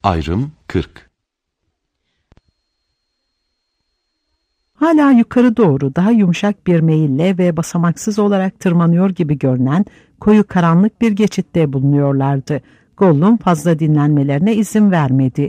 Ayrım 40. Hala yukarı doğru daha yumuşak bir meyille ve basamaksız olarak tırmanıyor gibi görünen koyu karanlık bir geçitte bulunuyorlardı. Gollum fazla dinlenmelerine izin vermedi.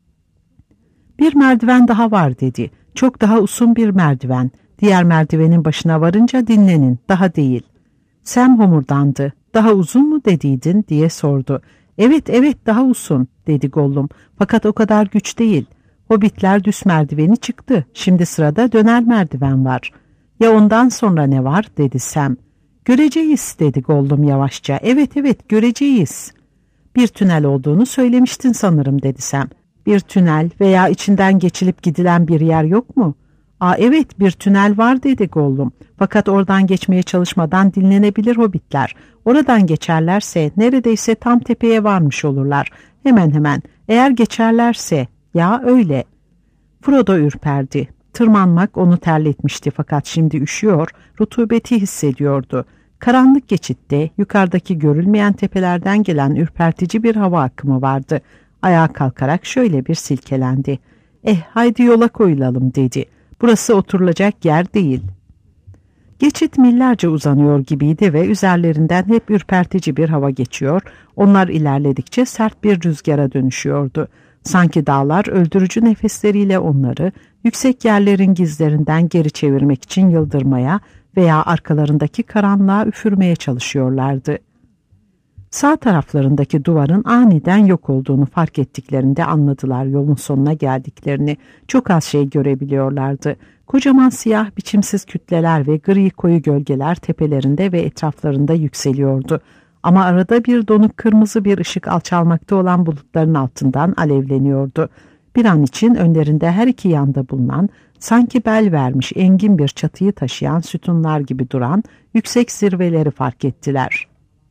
"Bir merdiven daha var," dedi. "Çok daha uzun bir merdiven. Diğer merdivenin başına varınca dinlenin, daha değil." Sam homurdandı. "Daha uzun mu dediydin?" diye sordu. Evet, daha uzun," dedi Gollum. "Fakat o kadar güç değil. Hobbitler düz merdiveni çıktı. Şimdi sırada döner merdiven var." "Ya ondan sonra ne var?" dedi Sam. "Göreceğiz," dedi Gollum yavaşça. Evet, göreceğiz." "Bir tünel olduğunu söylemiştin sanırım," dedi Sam. "Bir tünel veya içinden geçilip gidilen bir yer yok mu?" Evet, bir tünel var," dedi Gollum. "Fakat oradan geçmeye çalışmadan dinlenebilir hobbitler. Oradan geçerlerse neredeyse tam tepeye varmış olurlar. Hemen. Eğer geçerlerse." "Ya öyle." Frodo ürperdi. Tırmanmak onu terletmişti fakat şimdi üşüyor, rutubeti hissediyordu. Karanlık geçitte yukarıdaki görülmeyen tepelerden gelen ürpertici bir hava akımı vardı. Ayağa kalkarak şöyle bir silkelendi. Haydi yola koyulalım," dedi. "Burası oturulacak yer değil." Geçit millerce uzanıyor gibiydi ve üzerlerinden hep ürpertici bir hava geçiyor. Onlar ilerledikçe sert bir rüzgara dönüşüyordu. Sanki dağlar öldürücü nefesleriyle onları yüksek yerlerin gizlerinden geri çevirmek için yıldırmaya veya arkalarındaki karanlığa üfürmeye çalışıyorlardı. Sağ taraflarındaki duvarın aniden yok olduğunu fark ettiklerinde anladılar yolun sonuna geldiklerini. Çok az şey görebiliyorlardı. Kocaman siyah biçimsiz kütleler ve gri koyu gölgeler tepelerinde ve etraflarında yükseliyordu. Ama arada bir donuk kırmızı bir ışık alçalmakta olan bulutların altından alevleniyordu. Bir an için önlerinde her iki yanda bulunan, sanki bel vermiş engin bir çatıyı taşıyan sütunlar gibi duran yüksek zirveleri fark ettiler.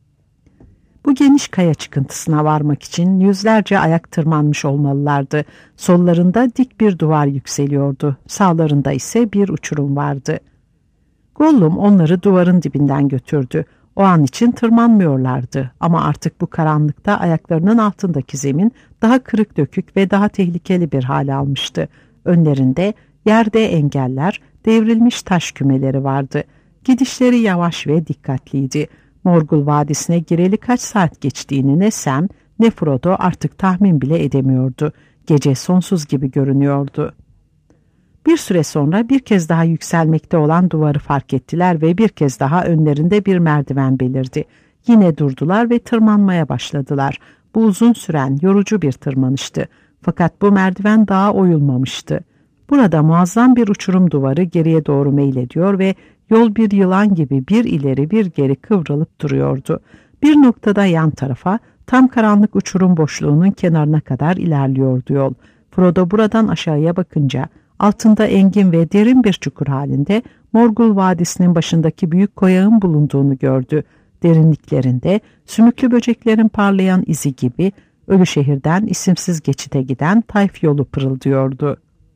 Bu geniş kaya çıkıntısına varmak için yüzlerce ayak tırmanmış olmalılardı. Sollarında dik bir duvar yükseliyordu. Sağlarında ise bir uçurum vardı. Gollum onları duvarın dibinden götürdü. O an için tırmanmıyorlardı ama artık bu karanlıkta ayaklarının altındaki zemin daha kırık dökük ve daha tehlikeli bir hal almıştı. Önlerinde yerde engeller, devrilmiş taş kümeleri vardı. Gidişleri yavaş ve dikkatliydi. Morgul Vadisi'ne gireli kaç saat geçtiğini ne Sam ne Frodo artık tahmin bile edemiyordu. Gece sonsuz gibi görünüyordu. Bir süre sonra bir kez daha yükselmekte olan duvarı fark ettiler ve bir kez daha önlerinde bir merdiven belirdi. Yine durdular ve tırmanmaya başladılar. Bu uzun süren yorucu bir tırmanıştı. Fakat bu merdiven daha oyulmamıştı. Burada muazzam bir uçurum duvarı geriye doğru meylediyor ve yol bir yılan gibi bir ileri bir geri kıvrılıp duruyordu. Bir noktada yan tarafa, tam karanlık uçurum boşluğunun kenarına kadar ilerliyordu yol. Frodo buradan aşağıya bakınca altında engin ve derin bir çukur halinde Morgul Vadisi'nin başındaki büyük koyağın bulunduğunu gördü. Derinliklerinde sümüklü böceklerin parlayan izi gibi Ölü Şehir'den isimsiz geçite giden tayf yolu pırıldıyordu.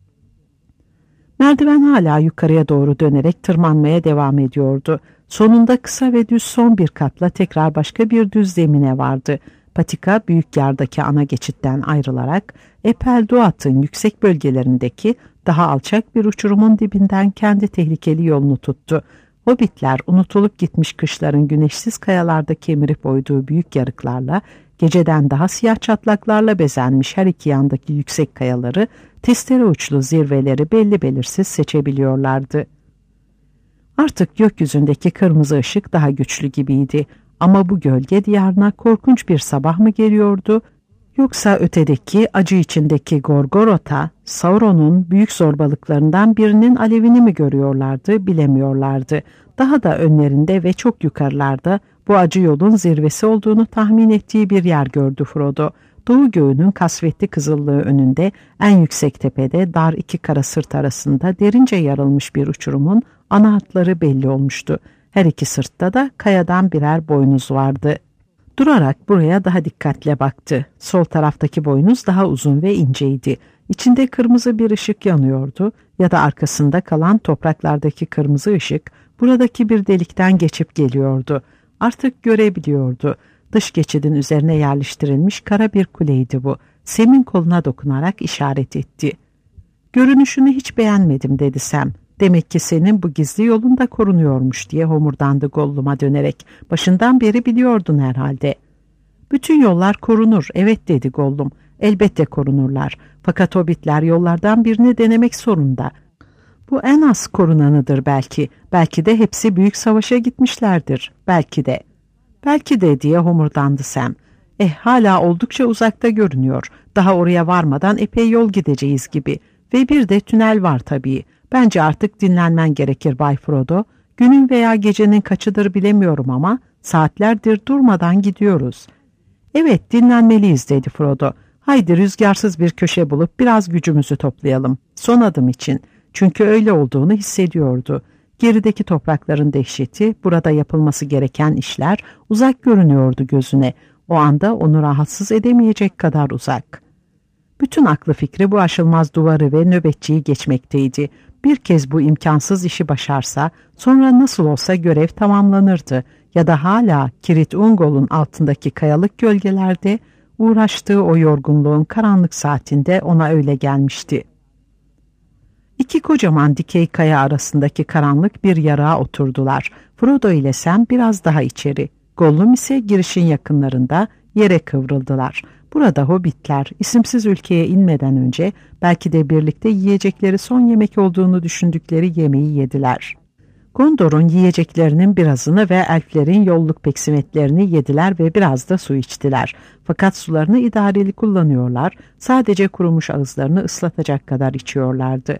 Merdiven hala yukarıya doğru dönerek tırmanmaya devam ediyordu. Sonunda kısa ve düz son bir katla tekrar başka bir düz zemine vardı. Patika büyük yardaki ana geçitten ayrılarak Epelduat'ın yüksek bölgelerindeki daha alçak bir uçurumun dibinden kendi tehlikeli yolunu tuttu. Hobbitler unutulup gitmiş kışların güneşsiz kayalarda kemirip oyduğu büyük yarıklarla, geceden daha siyah çatlaklarla bezenmiş her iki yandaki yüksek kayaları, testere uçlu zirveleri belli belirsiz seçebiliyorlardı. Artık gökyüzündeki kırmızı ışık daha güçlü gibiydi. Ama bu gölge diyarına korkunç bir sabah mı geliyordu? Yoksa ötedeki acı içindeki Gorgorot'a, Sauron'un büyük zorbalıklarından birinin alevini mi görüyorlardı bilemiyorlardı. Daha da önlerinde ve çok yukarılarda bu acı yolun zirvesi olduğunu tahmin ettiği bir yer gördü Frodo. Doğu göğünün kasvetli kızıllığı önünde en yüksek tepede dar iki kara sırt arasında derince yarılmış bir uçurumun ana hatları belli olmuştu. Her iki sırtta da kayadan birer boynuz vardı. Durarak buraya daha dikkatle baktı. Sol taraftaki boynuz daha uzun ve inceydi. İçinde kırmızı bir ışık yanıyordu ya da arkasında kalan topraklardaki kırmızı ışık buradaki bir delikten geçip geliyordu. Artık görebiliyordu. Dış geçidin üzerine yerleştirilmiş kara bir kuleydi bu. Sam'in koluna dokunarak işaret etti. "Görünüşünü hiç beğenmedim," dedi Sam. "Demek ki senin bu gizli yolun da korunuyormuş," diye homurdandı Gollum'a dönerek. "Başından beri biliyordun herhalde." "Bütün yollar korunur, evet," dedi Gollum. "Elbette korunurlar. Fakat hobbitler yollardan birini denemek zorunda. Bu en az korunanıdır belki. Belki de hepsi büyük savaşa gitmişlerdir. Belki de." "Belki de," diye homurdandı Sam. Hala oldukça uzakta görünüyor. Daha oraya varmadan epey yol gideceğiz gibi. Ve bir de tünel var tabii. Bence artık dinlenmen gerekir Bay Frodo. Günün veya gecenin kaçıdır bilemiyorum ama saatlerdir durmadan gidiyoruz." "Evet, dinlenmeliyiz," dedi Frodo. "Haydi rüzgarsız bir köşe bulup biraz gücümüzü toplayalım. Son adım için." Çünkü öyle olduğunu hissediyordu. Gerideki toprakların dehşeti, burada yapılması gereken işler uzak görünüyordu gözüne. O anda onu rahatsız edemeyecek kadar uzak. Bütün aklı fikri bu aşılmaz duvarı ve nöbetçiyi geçmekteydi. Bir kez bu imkansız işi başarsa, sonra nasıl olsa görev tamamlanırdı. Ya da hala Kirit Ungol'un altındaki kayalık gölgelerde uğraştığı o yorgunluğun karanlık saatinde ona öyle gelmişti. İki kocaman dikey kaya arasındaki karanlık bir yarığa oturdular. Frodo ile Sam biraz daha içeri. Gollum ise girişin yakınlarında yere kıvrıldılar. Burada hobbitler isimsiz ülkeye inmeden önce belki de birlikte yiyecekleri son yemek olduğunu düşündükleri yemeği yediler. Gondor'un yiyeceklerinin birazını ve elflerin yolluk peksimetlerini yediler ve biraz da su içtiler. Fakat sularını idareli kullanıyorlar, sadece kurumuş ağızlarını ıslatacak kadar içiyorlardı.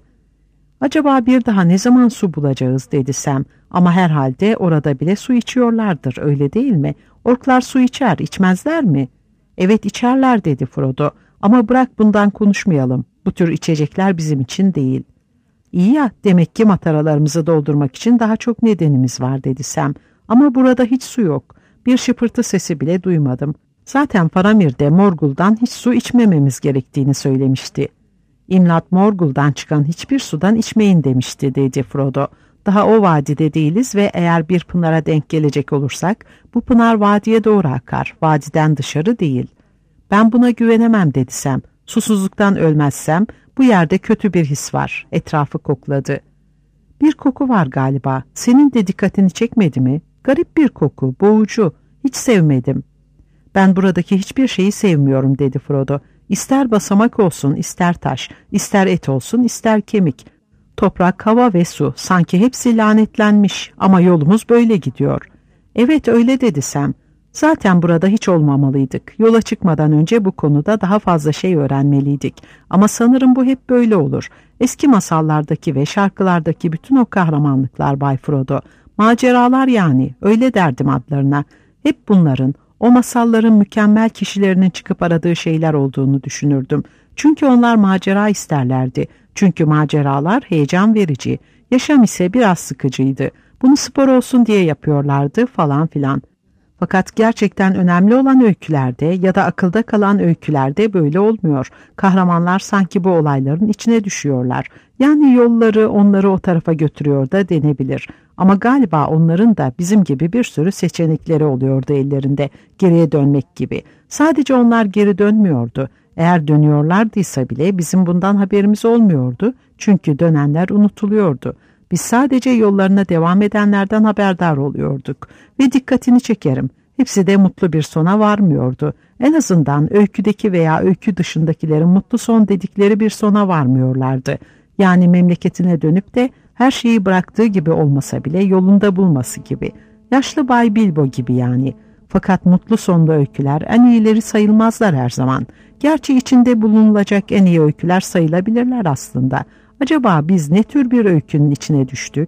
"Acaba bir daha ne zaman su bulacağız?" dedi Sam. "Ama herhalde orada bile su içiyorlardır, öyle değil mi? Orklar su içer, içmezler mi?" "Evet, içerler," dedi Frodo. "Ama bırak bundan konuşmayalım. Bu tür içecekler bizim için değil." "İyi ya, demek ki mataralarımızı doldurmak için daha çok nedenimiz var," dedi Sam. "Ama burada hiç su yok. Bir şıpırtı sesi bile duymadım. Zaten Faramir de Morgul'dan hiç su içmememiz gerektiğini söylemişti." "İmlat Morgul'dan çıkan hiçbir sudan içmeyin demişti," dedi Frodo. "Daha o vadide değiliz ve eğer bir pınara denk gelecek olursak bu pınar vadiye doğru akar, vadiden dışarı değil." "Ben buna güvenemem," dedi Sam. "Susuzluktan ölmezsem bu yerde kötü bir his var." Etrafı kokladı. "Bir koku var galiba. Senin de dikkatini çekmedi mi? Garip bir koku, boğucu. Hiç sevmedim." "Ben buradaki hiçbir şeyi sevmiyorum," dedi Frodo. "İster basamak olsun, ister taş, ister et olsun, ister kemik. Toprak, hava ve su, sanki hepsi lanetlenmiş ama yolumuz böyle gidiyor." "Evet, öyle," dedi Sam. "Zaten burada hiç olmamalıydık. Yola çıkmadan önce bu konuda daha fazla şey öğrenmeliydik. Ama sanırım bu hep böyle olur. Eski masallardaki ve şarkılardaki bütün o kahramanlıklar Bay Frodo. Maceralar yani, öyle derdim adlarına. Hep bunların, o masalların mükemmel kişilerinin çıkıp aradığı şeyler olduğunu düşünürdüm. Çünkü onlar macera isterlerdi. Çünkü maceralar heyecan verici. Yaşam ise biraz sıkıcıydı. Bunu spor olsun diye yapıyorlardı falan filan. Fakat gerçekten önemli olan öykülerde ya da akılda kalan öykülerde böyle olmuyor. Kahramanlar sanki bu olayların içine düşüyorlar. Yani yolları onları o tarafa götürüyor da denebilir. Ama galiba onların da bizim gibi bir sürü seçenekleri oluyordu ellerinde. Geriye dönmek gibi. Sadece onlar geri dönmüyordu. Eğer dönüyorlardıysa bile bizim bundan haberimiz olmuyordu. Çünkü dönenler unutuluyordu. Biz sadece yollarına devam edenlerden haberdar oluyorduk. Ve dikkatini çekerim, hepsi de mutlu bir sona varmıyordu. En azından öyküdeki veya öykü dışındakilerin mutlu son dedikleri bir sona varmıyorlardı. Yani memleketine dönüp de her şeyi bıraktığı gibi olmasa bile yolunda bulması gibi. Yaşlı Bay Bilbo gibi yani. Fakat mutlu sonlu öyküler en iyileri sayılmazlar her zaman. Gerçi içinde bulunulacak en iyi öyküler sayılabilirler aslında. Acaba biz ne tür bir öykünün içine düştük?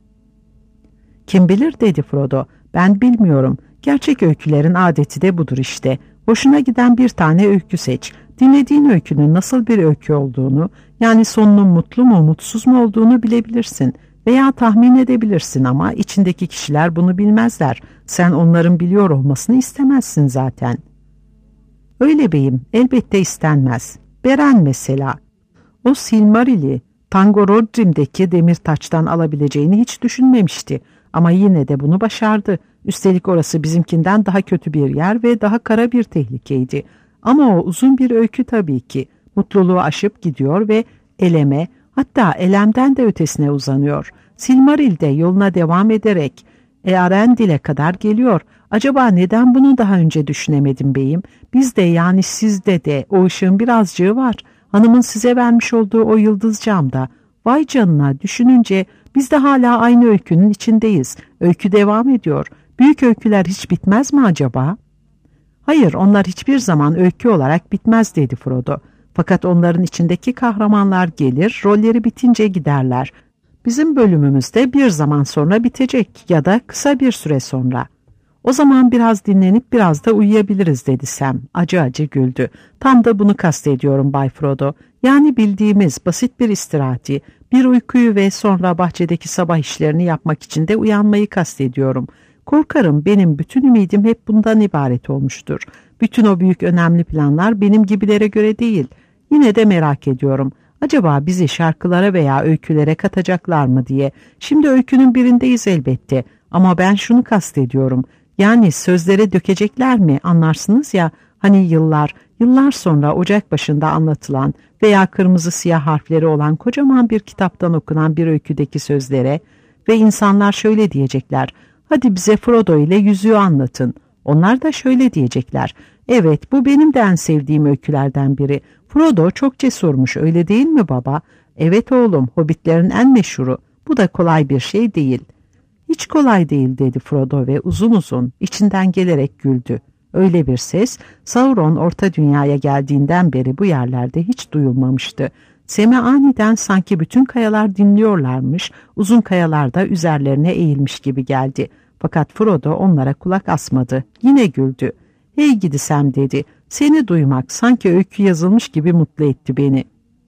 "Kim bilir," dedi Frodo. "Ben bilmiyorum. Gerçek öykülerin adeti de budur işte. Hoşuna giden bir tane öykü seç. Dinlediğin öykünün nasıl bir öykü olduğunu, yani sonunun mutlu mu mutsuz mu olduğunu bilebilirsin. Veya tahmin edebilirsin ama içindeki kişiler bunu bilmezler. Sen onların biliyor olmasını istemezsin zaten." "Öyle beyim, elbette istenmez. Beren mesela. O Silmaril'i Tangorodrim'deki demir taçtan alabileceğini hiç düşünmemişti. Ama yine de bunu başardı. Üstelik orası bizimkinden daha kötü bir yer ve daha kara bir tehlikeydi. Ama o uzun bir öykü tabii ki. Mutluluğu aşıp gidiyor ve eleme, hatta elemden de ötesine uzanıyor. Silmaril'de yoluna devam ederek Earendil'e kadar geliyor. Acaba neden bunu daha önce düşünemedim beyim? Bizde, yani sizde de o ışığın birazcığı var. Hanımın size vermiş olduğu o yıldız camda. Vay canına, düşününce biz de hala aynı öykünün içindeyiz. Öykü devam ediyor. Büyük öyküler hiç bitmez mi acaba? Hayır, onlar hiçbir zaman öykü olarak bitmez dedi Frodo. Fakat onların içindeki kahramanlar gelir, rolleri bitince giderler. Bizim bölümümüzde bir zaman sonra bitecek ya da kısa bir süre sonra. O zaman biraz dinlenip biraz da uyuyabiliriz dedi Sam. Acı acı güldü. Tam da bunu kastediyorum Bay Frodo. Yani bildiğimiz basit bir istirahati, bir uykuyu ve sonra bahçedeki sabah işlerini yapmak için de uyanmayı kastediyorum. Korkarım benim bütün ümidim hep bundan ibaret olmuştur. Bütün o büyük önemli planlar benim gibilere göre değil. Yine de merak ediyorum. Acaba bizi şarkılara veya öykülere katacaklar mı diye. Şimdi öykünün birindeyiz elbette. Ama ben şunu kastediyorum. Yani sözlere dökecekler mi, anlarsınız ya, hani yıllar sonra ocak başında anlatılan veya kırmızı siyah harfleri olan kocaman bir kitaptan okunan bir öyküdeki sözlere ve insanlar şöyle diyecekler: hadi bize Frodo ile yüzüğü anlatın. Onlar da şöyle diyecekler: evet, bu benim de en sevdiğim öykülerden biri. Frodo çok cesurmuş, öyle değil mi baba? Evet oğlum, hobbitlerin en meşhuru. Bu da kolay bir şey değil. Hiç kolay değil dedi Frodo ve uzun uzun içinden gelerek güldü. Öyle bir ses Sauron Orta Dünya'ya geldiğinden beri bu yerlerde hiç duyulmamıştı. Sam'e aniden sanki bütün kayalar dinliyorlarmış, uzun kayalar da üzerlerine eğilmiş gibi geldi. Fakat Frodo onlara kulak asmadı. Yine güldü. Hey gidi Sam dedi. Seni duymak sanki öykü yazılmış gibi mutlu etti beni.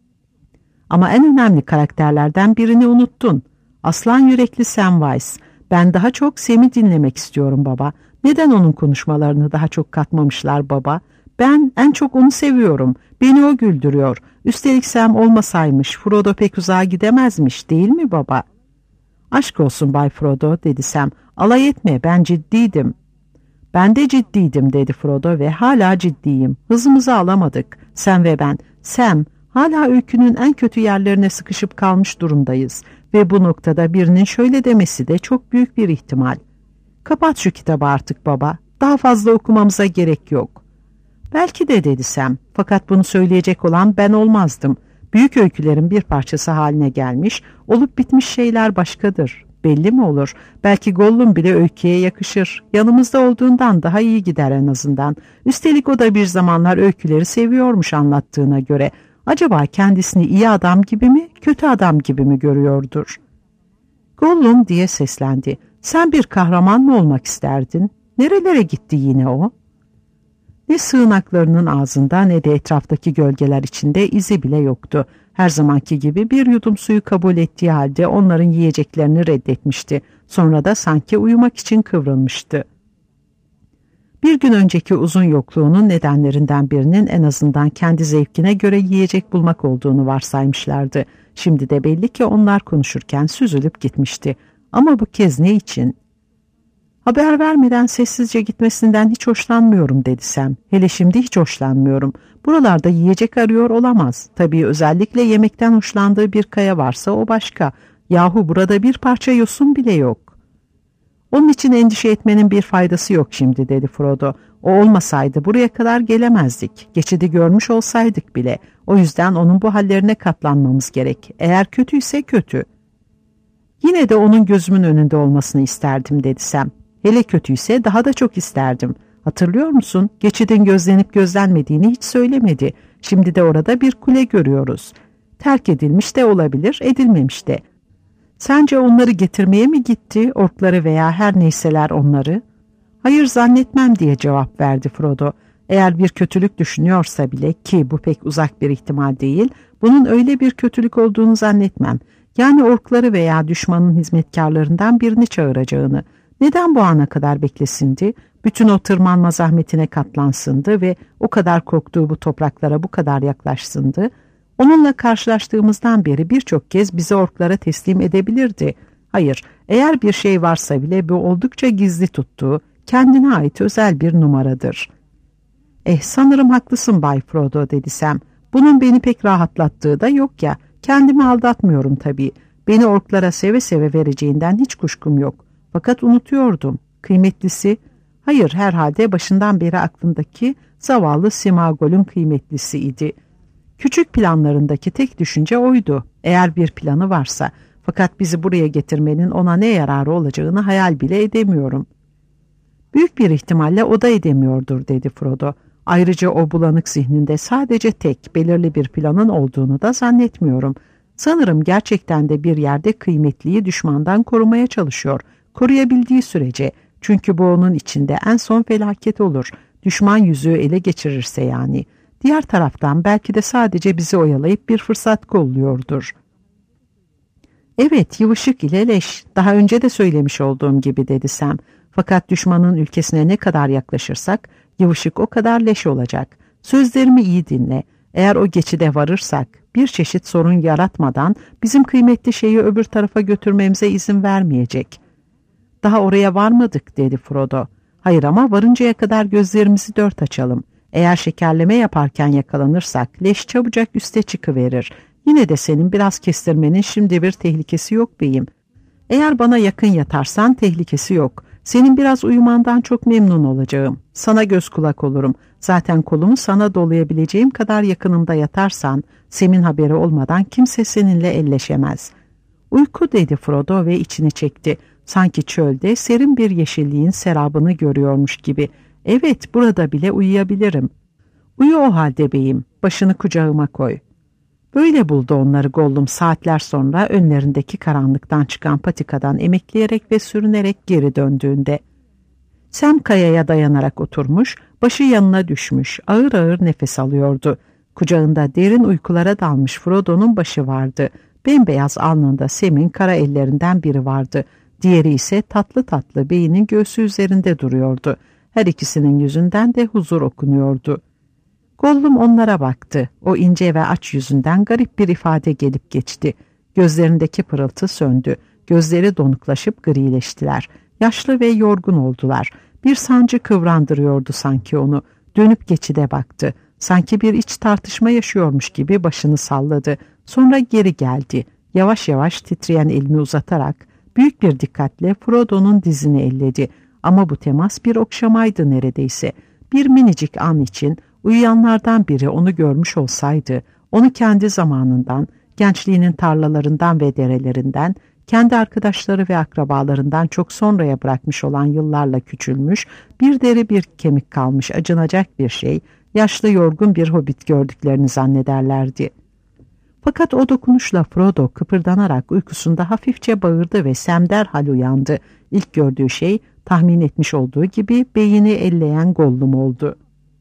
Ama en önemli karakterlerden birini unuttun. Aslan yürekli Samwise. Ben daha çok Sam'i dinlemek istiyorum baba. Neden onun konuşmalarını daha çok katmamışlar baba? Ben en çok onu seviyorum. Beni o güldürüyor. Üstelik Sam olmasaymış Frodo pek uzağa gidemezmiş, değil mi baba? Aşk olsun Bay Frodo dedi Sam. Alay etme, ben ciddiydim. Ben de ciddiydim dedi Frodo ve hala ciddiyim. Hızımızı alamadık Sam ve ben. Sam, hala öykünün en kötü yerlerine sıkışıp kalmış durumdayız. Ve bu noktada birinin şöyle demesi de çok büyük bir ihtimal. Kapat şu kitabı artık baba. Daha fazla okumamıza gerek yok. Belki de dedi Sam. Fakat bunu söyleyecek olan ben olmazdım. Büyük öykülerin bir parçası haline gelmiş, olup bitmiş şeyler başkadır. Belli mi olur? Belki Gollum bile öyküye yakışır. Yanımızda olduğundan daha iyi gider en azından. Üstelik o da bir zamanlar öyküleri seviyormuş anlattığına göre. Acaba kendisini iyi adam gibi mi, kötü adam gibi mi görüyordur? Gollum diye seslendi. Sen bir kahraman mı olmak isterdin? Nerelere gitti yine o? Ne sığınaklarının ağzında ne de etraftaki gölgeler içinde izi bile yoktu. Her zamanki gibi bir yudum suyu kabul ettiği halde onların yiyeceklerini reddetmişti. Sonra da sanki uyumak için kıvrılmıştı. Bir gün önceki uzun yokluğunun nedenlerinden birinin en azından kendi zevkine göre yiyecek bulmak olduğunu varsaymışlardı. Şimdi de belli ki onlar konuşurken süzülüp gitmişti. Ama bu kez ne için? Haber vermeden sessizce gitmesinden hiç hoşlanmıyorum dedi Sam. Hele şimdi hiç hoşlanmıyorum. Buralarda yiyecek arıyor olamaz. Tabii özellikle yemekten hoşlandığı bir kaya varsa o başka. Yahu burada bir parça yosun bile yok. Onun için endişe etmenin bir faydası yok şimdi dedi Frodo. O olmasaydı buraya kadar gelemezdik. Geçidi görmüş olsaydık bile. O yüzden onun bu hallerine katlanmamız gerek. Eğer kötüyse kötü. Yine de onun gözümün önünde olmasını isterdim dedi Sam. Hele kötüyse daha da çok isterdim. Hatırlıyor musun? Geçidin gözlenip gözlenmediğini hiç söylemedi. Şimdi de orada bir kule görüyoruz. Terk edilmiş de olabilir, edilmemiş de. Sence onları getirmeye mi gitti, orkları veya her neyseler onları? Hayır zannetmem diye cevap verdi Frodo. Eğer bir kötülük düşünüyorsa bile, ki bu pek uzak bir ihtimal değil, bunun öyle bir kötülük olduğunu zannetmem. Yani orkları veya düşmanın hizmetkarlarından birini çağıracağını. Neden bu ana kadar beklesindi? Bütün o tırmanma zahmetine katlansındı ve o kadar korktuğu bu topraklara bu kadar yaklaşsındı. Onunla karşılaştığımızdan beri birçok kez bizi orklara teslim edebilirdi. Hayır, eğer bir şey varsa bile bu oldukça gizli tuttuğu, kendine ait özel bir numaradır. Sanırım haklısın Bay Frodo dedi Sam. Bunun beni pek rahatlattığı da yok ya. Kendimi aldatmıyorum tabii. Beni orklara seve seve vereceğinden hiç kuşkum yok. Fakat unutuyordum. Kıymetlisi, hayır herhalde başından beri aklındaki zavallı Simagol'ün kıymetlisiydi. Küçük planlarındaki tek düşünce oydu. Eğer bir planı varsa. Fakat bizi buraya getirmenin ona ne yararı olacağını hayal bile edemiyorum. Büyük bir ihtimalle o da edemiyordur dedi Frodo. Ayrıca o bulanık zihninde sadece tek belirli bir planın olduğunu da zannetmiyorum. Sanırım gerçekten de bir yerde kıymetliyi düşmandan korumaya çalışıyor. Koruyabildiği sürece. Çünkü bu onun içinde en son felaket olur. Düşman yüzüğü ele geçirirse yani. Diğer taraftan belki de sadece bizi oyalayıp bir fırsat kolluyordur. Evet, yıvışık ile leş. Daha önce de söylemiş olduğum gibi dedi Sam. Fakat düşmanın ülkesine ne kadar yaklaşırsak yıvışık o kadar leş olacak. Sözlerimi iyi dinle. Eğer o geçide varırsak bir çeşit sorun yaratmadan bizim kıymetli şeyi öbür tarafa götürmemize izin vermeyecek. Daha oraya varmadık dedi Frodo. Hayır ama varıncaya kadar gözlerimizi dört açalım. Eğer şekerleme yaparken yakalanırsak leş çabucak üste çıkıverir. Yine de senin biraz kestirmenin şimdi bir tehlikesi yok beyim. Eğer bana yakın yatarsan tehlikesi yok. Senin biraz uyumandan çok memnun olacağım. Sana göz kulak olurum. Zaten kolumu sana dolayabileceğim kadar yakınımda yatarsan, Sem'in haberi olmadan kimse seninle elleşemez. Uyku dedi Frodo ve içini çekti. Sanki çölde serin bir yeşilliğin serabını görüyormuş gibi. Evet, burada bile uyuyabilirim. Uyu o halde beyim. Başını kucağıma koy. Böyle buldu onları Gollum saatler sonra önlerindeki karanlıktan çıkan patikadan emekleyerek ve sürünerek geri döndüğünde. Sam kayaya dayanarak oturmuş, başı yanına düşmüş, ağır ağır nefes alıyordu. Kucağında derin uykulara dalmış Frodo'nun başı vardı. Bembeyaz alnında Sam'in kara ellerinden biri vardı. Diğeri ise tatlı tatlı beynin göğsü üzerinde duruyordu. Her ikisinin yüzünden de huzur okunuyordu. Gollum onlara baktı. O ince ve aç yüzünden garip bir ifade gelip geçti. Gözlerindeki pırıltı söndü. Gözleri donuklaşıp grileştiler. Yaşlı ve yorgun oldular. Bir sancı kıvrandırıyordu sanki onu. Dönüp geçide baktı. Sanki bir iç tartışma yaşıyormuş gibi başını salladı. Sonra geri geldi. Yavaş yavaş titreyen elini uzatarak büyük bir dikkatle Frodo'nun dizini elledi. Ama bu temas bir okşamaydı neredeyse. Bir minicik an için uyuyanlardan biri onu görmüş olsaydı, onu kendi zamanından, gençliğinin tarlalarından ve derelerinden, kendi arkadaşları ve akrabalarından çok sonraya bırakmış olan yıllarla küçülmüş, bir deri bir kemik kalmış acınacak bir şey, yaşlı yorgun bir hobbit gördüklerini zannederlerdi. Fakat o dokunuşla Frodo kıpırdanarak uykusunda hafifçe bağırdı ve Sam derhal uyandı. İlk gördüğü şey tahmin etmiş olduğu gibi beyni elleyen Gollum oldu.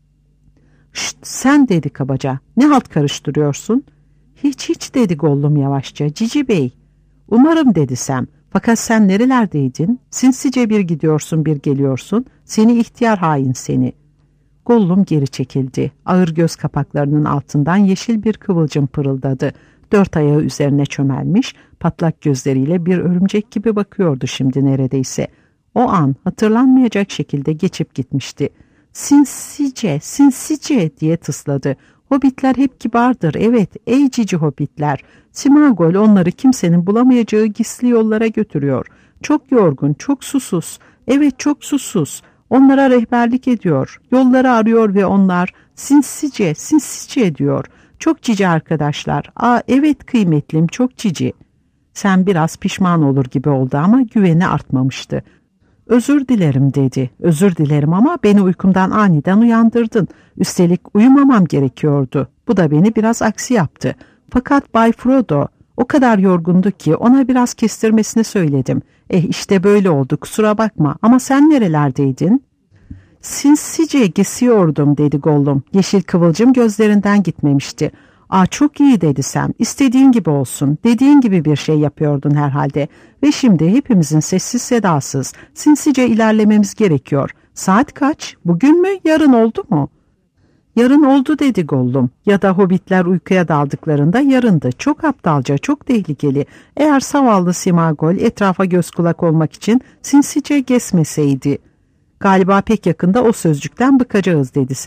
"Şşt, sen" dedi kabaca. "Ne halt karıştırıyorsun?" Hiç dedi Gollum yavaşça. "Cici bey." "Umarım" dedi Sam. "Fakat sen nerelerdeydin? Sinsice bir gidiyorsun bir geliyorsun. Seni ihtiyar hain seni." Gollum geri çekildi. Ağır göz kapaklarının altından yeşil bir kıvılcım pırıldadı. Dört ayağı üzerine çömelmiş, patlak gözleriyle bir örümcek gibi bakıyordu şimdi neredeyse. O an hatırlanmayacak şekilde geçip gitmişti. "Sinsice, sinsice" diye tısladı. "Hobbitler hep kibardır, evet, ey cici hobbitler. Simagol onları kimsenin bulamayacağı gizli yollara götürüyor. Çok yorgun, çok susuz, evet çok susuz. Onlara rehberlik ediyor, yolları arıyor ve onlar sinsice, sinsice ediyor. Çok cici arkadaşlar, evet kıymetlim, çok cici." Sen biraz pişman olur gibi oldu ama güveni artmamıştı. "Özür dilerim" dedi. "Özür dilerim ama beni uykumdan aniden uyandırdın. Üstelik uyumamam gerekiyordu. Bu da beni biraz aksi yaptı. Fakat Bay Frodo o kadar yorgundu ki ona biraz kestirmesini söyledim. İşte böyle oldu, kusura bakma, ama sen nerelerdeydin?" "Sinsice geziyordum" dedi Gollum. Yeşil kıvılcım gözlerinden gitmemişti. Çok iyi" dedi Sam. "İstediğin gibi olsun. Dediğin gibi bir şey yapıyordun herhalde. Ve şimdi hepimizin sessiz sedasız, sinsice ilerlememiz gerekiyor. Saat kaç? Bugün mü? Yarın oldu mu?" "Yarın oldu" dedi Gollum. "Ya da hobbitler uykuya daldıklarında yarındı. Çok aptalca, çok tehlikeli. Eğer zavallı Simagol etrafa göz kulak olmak için sinsice gezmeseydi." "Galiba pek yakında o sözcükten bıkacağız" dedi Sam.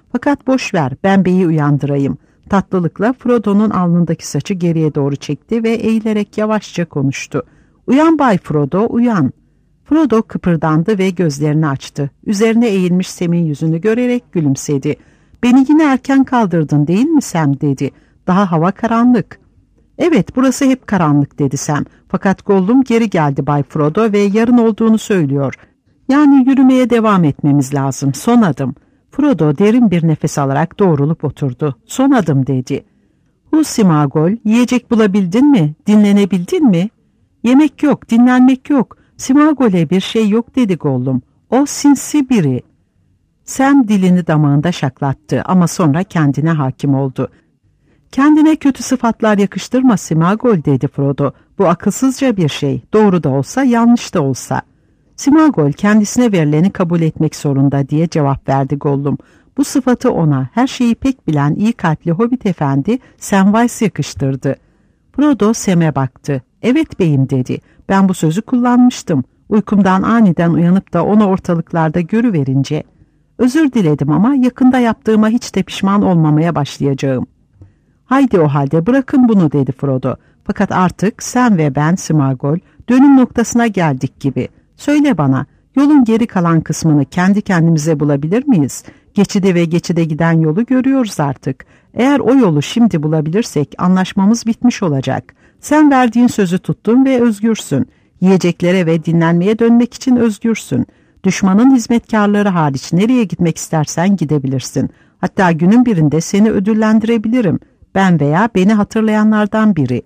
Fakat boş ver, ben beyi uyandırayım. Tatlılıkla Frodo'nun alnındaki saçı geriye doğru çekti ve eğilerek yavaşça konuştu. Uyan Bay Frodo, uyan. Frodo kıpırdandı ve gözlerini açtı. Üzerine eğilmiş Sam'in yüzünü görerek gülümsedi. Beni yine erken kaldırdın değil mi Sam dedi. Daha hava karanlık. Evet, burası hep karanlık dedi Sam. Fakat Gollum geri geldi Bay Frodo ve yarın olduğunu söylüyor. Yani yürümeye devam etmemiz lazım. Son adım. Frodo derin bir nefes alarak doğrulup oturdu. Son adım dedi. Simagol, yiyecek bulabildin mi? Dinlenebildin mi? Yemek yok, dinlenmek yok. Simagol'e bir şey yok dedi Gollum. O sinsi biri. Sam dilini damağında şaklattı ama sonra kendine hakim oldu. Kendine kötü sıfatlar yakıştırma Simagol dedi Frodo. Bu akılsızca bir şey. Doğru da olsa yanlış da olsa. Simagol kendisine verileni kabul etmek zorunda diye cevap verdi Gollum. Bu sıfatı ona her şeyi pek bilen iyi kalpli Hobbit efendi Samwise yakıştırdı. Frodo Sam'e baktı. Evet beyim dedi. Ben bu sözü kullanmıştım. Uykumdan aniden uyanıp da onu ortalıklarda görüverince. Özür diledim ama yakında yaptığıma hiç de pişman olmamaya başlayacağım. Haydi o halde bırakın bunu dedi Frodo. Fakat artık sen ve ben Simagol dönüm noktasına geldik gibi. Söyle bana, yolun geri kalan kısmını kendi kendimize bulabilir miyiz? Geçide ve geçide giden yolu görüyoruz artık. Eğer o yolu şimdi bulabilirsek anlaşmamız bitmiş olacak. Sen verdiğin sözü tuttun ve özgürsün. Yiyeceklere ve dinlenmeye dönmek için özgürsün. Düşmanın hizmetkarları hariç nereye gitmek istersen gidebilirsin. Hatta günün birinde seni ödüllendirebilirim. Ben veya beni hatırlayanlardan biri.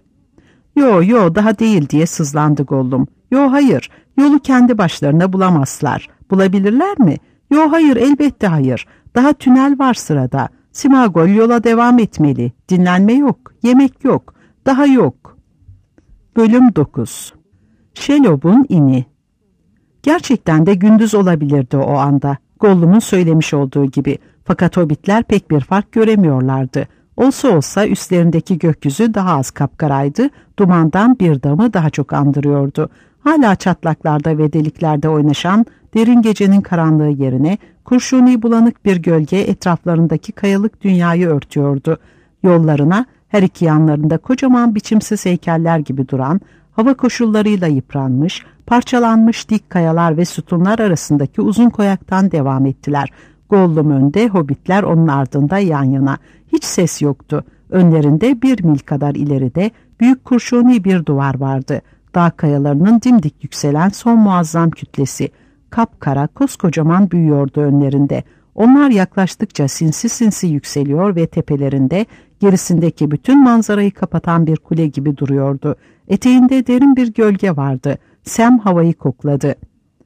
Yo daha değil diye sızlandı Gollum. Yo hayır, yolu kendi başlarına bulamazlar. Bulabilirler mi? Yo hayır, elbette hayır. Daha tünel var sırada. Simagol yola devam etmeli. Dinlenme yok, yemek yok, daha yok. Bölüm 9. Shelob'un ini. Gerçekten de gündüz olabilirdi o anda. Gollum'un söylemiş olduğu gibi. Fakat hobbitler pek bir fark göremiyorlardı. Olsa olsa üstlerindeki gökyüzü daha az kapkaraydı, dumandan bir damı daha çok andırıyordu. Hala çatlaklarda ve deliklerde oynaşan derin gecenin karanlığı yerine kurşuni bulanık bir gölge etraflarındaki kayalık dünyayı örtüyordu. Yollarına her iki yanlarında kocaman biçimsiz heykeller gibi duran, hava koşullarıyla yıpranmış, parçalanmış dik kayalar ve sütunlar arasındaki uzun koyaktan devam ettiler. Gollum önde, hobbitler onun ardında yan yana. Hiç ses yoktu. Önlerinde 1 mil kadar ileride büyük kurşuni bir duvar vardı. Dağ kayalarının dimdik yükselen son muazzam kütlesi. Kapkara, koskocaman büyüyordu önlerinde. Onlar yaklaştıkça sinsi sinsi yükseliyor ve tepelerinde gerisindeki bütün manzarayı kapatan bir kule gibi duruyordu. Eteğinde derin bir gölge vardı. Sam havayı kokladı.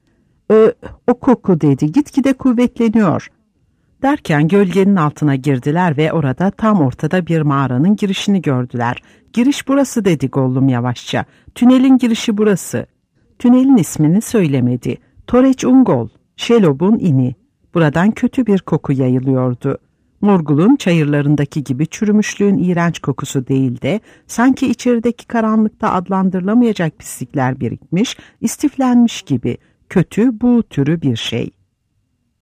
O koku dedi, gitgide kuvvetleniyor. Derken gölgenin altına girdiler ve orada tam ortada bir mağaranın girişini gördüler. Giriş burası dedi Gollum yavaşça. Tünelin girişi burası. Tünelin ismini söylemedi. Torreç Ungol, Shelob'un ini. Buradan kötü bir koku yayılıyordu. Morgul'un çayırlarındaki gibi çürümüşlüğün iğrenç kokusu değil de sanki içerideki karanlıkta adlandırılamayacak pislikler birikmiş, istiflenmiş gibi kötü buğu türü bir şey.